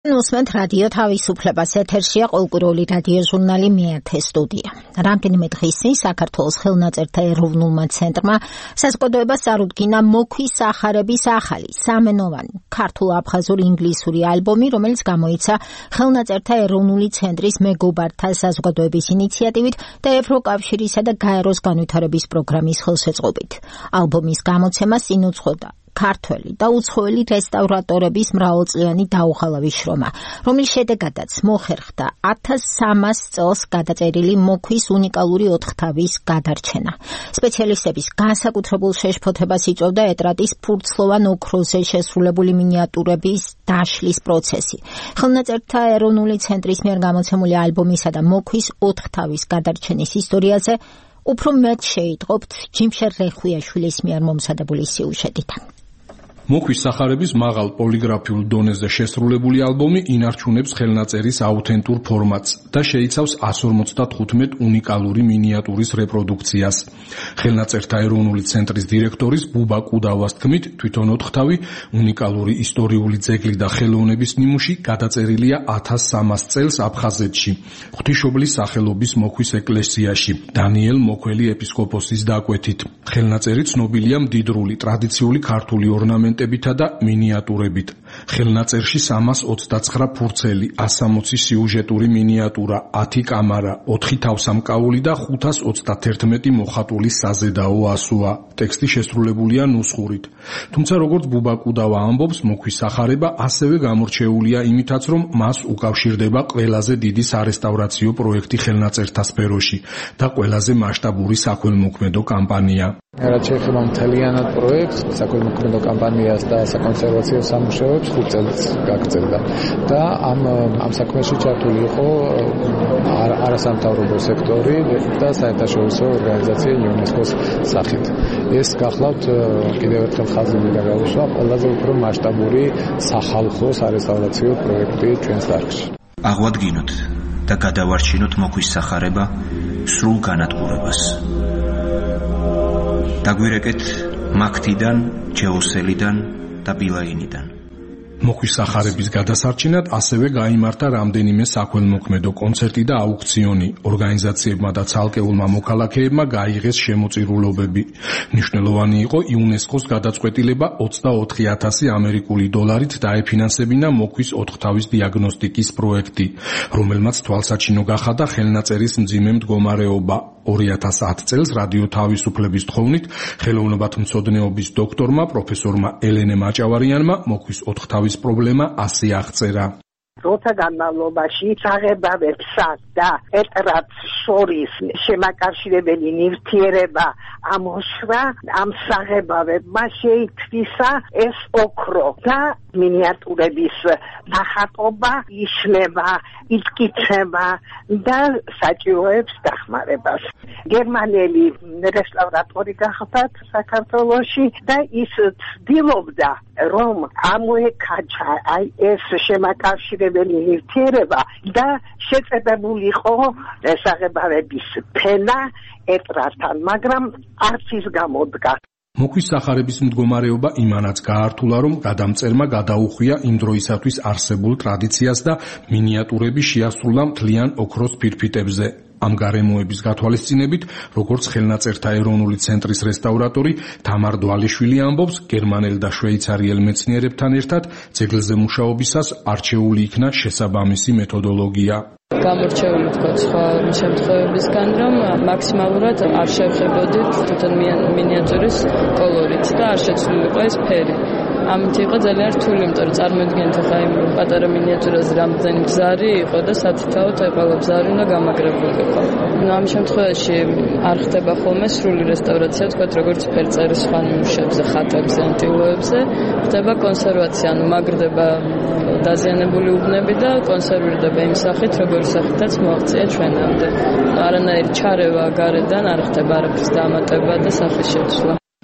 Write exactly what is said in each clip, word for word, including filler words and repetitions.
Უსმენთ რადიო თავისუფლებას, ეთერშია ყოველკვირეული რადიო ჟურნალი მეათე სტუდია. რამდენიმე დღის წინ საქართველოს ხელნაწერთა ეროვნულმა ცენტრმა საზოგადოებას წარუდგინა მოქვის სახარების ახალი, სამენოვანი, ქართულ-აფხაზური ინგლისური ალბომი, რომელიც გამოიცა ხელნაწერთა ეროვნული ცენტრის მეგობართა საზოგადოების ინიციატივით და ევროკავშირისა და გაეროს განვითარების პროგრამის ხელშეწყობით. ალბომის გამოცემას წინ უძღვოდა ქართველი და უცხოელი რესტავრატორების მრავალწლიანი დაუხალავი შრომა, რომლის შედეგადაც მოხერხდა ათას სამას წელს გადაწერილი მოქვის უნიკალური ოთხთავის გადარჩენა. სპეციალისტების განსაკუთრებულ შეშფოთებას იწვევდა ეტრატის ფურცლოვან ოქროზე შესრულებული მინიატურების დაშლის პროცესი. ხელნაწერთა ეროვნული ცენტრის მიერ გამოცემული ალბომისა და მოქვის ოთხთავის გადარჩენის ისტორიაზე უფრო მეტ შეიტყობთ ჯიმშერ რეხვიაშვილის მიერ მომზადებული სიუჟეტიდან. მოქვის სახარების მაღალ პოლიგრაფიულ დონეზე შესრულებული ალბომი ინარჩუნებს ხელნაწერის აუთენტურ ფორმატს და შეიცავს εκατს ორმოცდათხუთმეტ უნიკალური მინიატურის რეპროდუქციას. ხელნაწერთა ეროვნული ცენტრის დირექტორის ბუბა კუდავას თქმით, თვითონ ოთხთავი უნიკალური ისტორიული ძეგლი და ხელოვნების ნიმუში გადაწერილია ათას სამას წელს აფხაზეთში, ღვთისმშობლის სახელობის მოქვის ეკლესიაში, დანიელ მოქველი ეპისკოპოსის დაკვეთით. ხელნაწერი ცნობილია მდიდრული ტრადიციული ქართული ორნამენტით და მინიატურებით. ხელნაწერში სამას ოცდაცხრა ფურცელი, ასამოცი სიუჟეტური მინიატურა, ათი კამარა, ოთხი თავსამკაული და ხუთას ოცდათერთმეტი მოხატული საზედაო ასოა. ტექსტი შესრულებულია ნუსხურით. თუმცა როგორც ბუბა კუდავა ამბობს, მოქვის სახარება ასევე გამორჩეულია იმითაც, რომ მას უკავშირდება ყველაზე დიდი სარესტავრაციო პროექტი ხელნაწერთა სფეროში და ყველაზე მასშტაბური საქველმოქმედო კამპანია. რაც შეეხება მთლიანად პროექტს, საქველმოქმედო კამპანიას და საკონსერვაციო სამუშაოებს ხუთ წელს გაგრძელდა და ამ ამ საქმეში ჩართული იყო არასამთავრობო სექტორი და საერთაშორისო ორგანიზაცია იუნესკოს სახით. ეს გახლავთ კიდევ ერთხელ ხაზი მინდა გავუსვა, ყველაზე უფრო მასშტაბური სახალხო სარესტავრაციო პროექტი ჩვენს დარგში. აღვადგინოთ და გადავარჩინოთ მოქვის სახარება სრულ განადგურებას. დაგვირეკეთ მაქთიდან, ჯეოსელიდან და ბილაინიდან. მოქვის სახარების გადასარჩენად ასევე გაიმართა რამდენიმე საქველმოქმედო კონცერტი და აუქციონი. ორგანიზაციებმა და ცალკეულმა მოქალაქეებმა გაიღეს შემოწირულობები. მნიშვნელოვანი იყო იუნესკოს გადაწყვეტილება ოცდაოთხი ათასი ამერიკული დოლარით დაეფინანსებინა მოქვის ოთხთავის დიაგნოსტიკის პროექტი, რომელმაც თვალსაჩინო გახადა ხელნაწერის მძიმე მდგომარეობა. ორი ათას ათ წელს რადიო თავისუფლების თხოვნით ხელოვნებათმცოდნეობის დოქტორმა პროფესორმა ელენე მაჭავარიანმა მოქვის ოთხთავის პრობლემა ასე აღწერა. როცა განმავლობაში საღებავებსა და ეტრატს შორის შემაკავშირებელი ნივთიერება ამოშვა, ამ საღებავებმა შეითვისა ეს ოქრო და მინიატურების ნახატობა იშლება, იტკიცება და საჭიროებს დახმარებას. გერმანელი რესტავრატორი გახდათ საქართველოში და ის ცდილობდა, რომ ამოეკაჩა აი ეს შემაკავშირებელი ნივთიერება და შეწებებულიყო საღებავების ფენა ეტრატთან, მაგრამ არც ის გამოდგა. მოქვის სახარების მდგომარეობა იმანაც გაართულა, რომ გადამწერმა გადაუხვია იმ დროისათვის არსებულ ტრადიციას და მინიატურები შეასრულა მთლიან ოქროს ფირფიტებზე. ამ გარემოების გათვალისწინებით, როგორც ხელნაწერთა ეროვნული ცენტრის რესტავრატორი თამარ დვალიშვილი ამბობს, გერმანელ და შვეიცარიელ მეცნიერებთან ერთად ძეგლზე მუშაობისას არჩეული იქნა შესაბამისი მეთოდოლოგია. გამორჩეული ვთქვათ სხვა შემთხვევებისგან, რომ მაქსიმალურად არ შევხედოდით თვითონ მინიატურის კოლორით და არ შეცვლილიყო ეს ფერი. ამით იყო ძალიან რთული, იმიტომ რომ წარმოიდგინეთ ახლა იმ პატარა მინიატურაზე რამდენი ბზარი იყო და სათითაოდ ყველა ბზარი უნდა გამაგრებულიყო. ამ შემთხვევაში არ ხდება ხოლმე სრული რესტავრაცია, ვთქვათ, როგორც ფერწერის სხვა ნიმუშებზე, ხატებზე, ანტილოებზე, ხდება კონსერვაცია, ანუ მაგრდება დაზიანებული უბნები და კონსერვირდება იმ სახით, როგორც სახითაც მოაღწია ჩვენამდე. არანაირი ჩარევა გარედან არ ხდება არაფრის დამატება და სახის შეცვლა.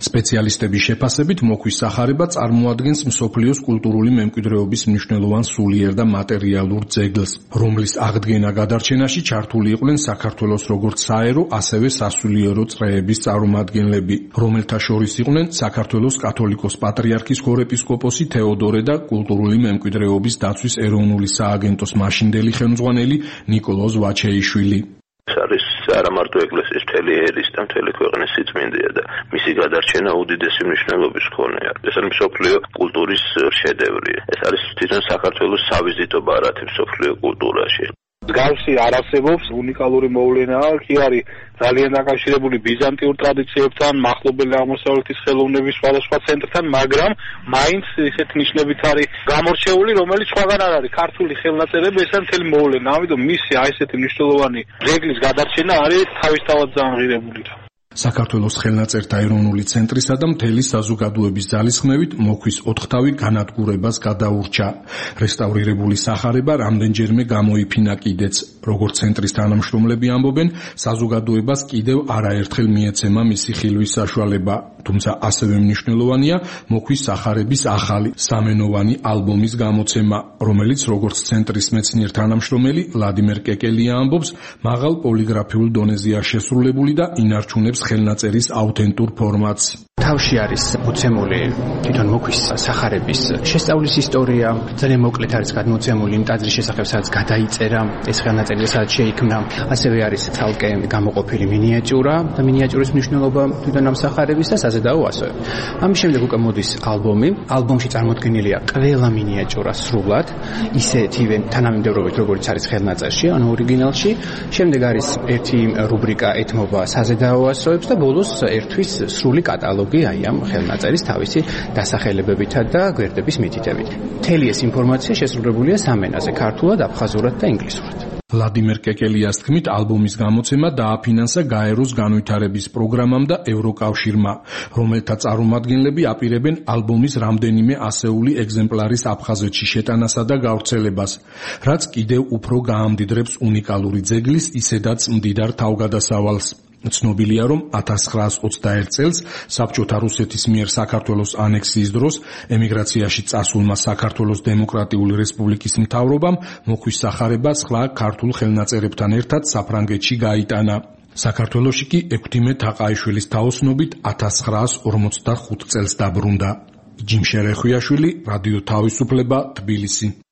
სპეციალისტების შეფასებით მოქვის სახარება წარმოადგენს მსოფლიოს კულტურული მემკვიდრეობის მნიშვნელოვან სულიერ და მატერიალურ ძეგლს, რომლის აღდგენა გადარჩენაში ჩართული იყვნენ საქართველოს როგორც საერო, ასევე სასულიერო წრეების წარმომადგენლები, რომელთა შორის იყვნენ საქართველოს კათოლიკოს პატრიარქის ქორეპისკოპოსი თეოდორე და კულტურული მემკვიდრეობის დაცვის ეროვნული სააგენტოს მაშინდელი ხელმძღვანელი ნიკოლოზ ვაჩეიშვილი. არის არა მარტო ეკლესიის მთელი ერის და მთელი ქვეყნის სიწმინდეა და მისი გადარჩენა უდიდესი მნიშვნელობის მქონეა. ეს არის მსოფლიო კულტურის შედევრი. ეს არის თვითონ საქართველოს სავიზიტო ბარათი მსოფლიო კულტურაში. მსგავსი არ არსებობს, უნიკალური მოვლენაა, კი არის ძალიან დაკავშირებული ბიზანტიურ ტრადიციებთან, მახლობელი აღმოსავლეთის ხელოვნების სხვადასხვა ცენტრთან, მაგრამ მაინც ისეთ ნიშნებით არის გამორჩეული, რომელიც სხვაგან არ არის. ქართული ხელნაწერები ეს არის მთელი მოვლენა, ამიტომ მისი აი ესეთი მნიშვნელოვანი ძეგლის გადარჩენა არის თავისთავად ზანგირებული. საქართველოს ხელნაწერთა ეროვნული ცენტრისა და მთელი საზოგადოების ძალისხმევით მოქვის ოთხთავი განადგურებას გადაურჩა. რესტავრირებული სახარება რამდენჯერმე გამოიფინა კიდეც. როგორც ცენტრის თანამშრომლები ამბობენ, საზოგადოებას კიდევ არაერთხელ მიეცემა მისი ხილვის საშუალება, თუმცა ასევე მნიშვნელოვანია მოქვის სახარების ახალი სამენოვანი ალბომის გამოცემა, რომელიც როგორც ცენტრის მეცნიერ თანამშრომელი ვლადიმერ კეკელია ამბობს, მაღალ პოლიგრაფიულ დონეზეა შესრულებული და ინარჩუნებს ხელნაწერის აუთენტურ ფორმატს. თავში არის მოცემული თვითონ მოქვის სახარების შესწავლის ისტორია, ძალიან მოკლედ არის გადმოცემული იმ ტაძრის შესახებ, სადაც გადაიწერა ეს ხელნაწერი, სადაც შეიქმნა. ასევე არის ცალკე გამოყოფილი მინიატიურა და მინიატიურის მნიშვნელობა თვითონ ამ სახარების და საზედაო ასოები. ამის შემდეგ უკვე მოდის ალბომი. ალბომში წარმოდგენილია ყველა მინიატიურა სრულად, ისეთივე თანამიმდევრობით, როგორც არის ხელნაწერში, ანუ ორიგინალში. შემდეგ არის ერთი რუბრიკა ეთმობა საზედაო ასოებს და ბოლოს ერთვის სრული კატალოგი აი ამ ხელნაწერის თავისი დასახელებებითა და გვერდების მითითებით. მთელი ეს ინფორმაცია შესრულებულია სამ ენაზე: ქართულად, აფხაზურად და ინგლისურად. ვლადიმერ კეკელიას თქმით, ალბომის გამოცემა დააფინანსა გაეროს განვითარების პროგრამამ და ევროკავშირმა, რომელთა წარმომადგენლები აპირებენ ალბომის რამდენიმე ასეული ეგზემპლარის აფხაზეთში შეტანასა და გავრცელებას, რაც კიდევ უფრო გაამდიდრებს უნიკალური ძეგლის ისედაც მდიდარ თავგადასავალს. ცნობილია, რომ ათას ცხრაას ოცდაერთ წელს საბჭოთა რუსეთის მიერ საქართველოს ანექსიის დროს ემიგრაციაში წასულმა საქართველოს დემოკრატიული რესპუბლიკის მთავრობამ მოქვის სახარება სხვა ქართულ ხელნაწერებთან ერთად საფრანგეთში გაიტანა. საქართველოში კი ექვთიმე თაყაიშვილის თაოსნობით ათას ცხრაას ორმოცდახუთ წელს დაბრუნდა. ჯიმ შერეხვიაშვილი, რადიო თავისუფლება, თბილისი.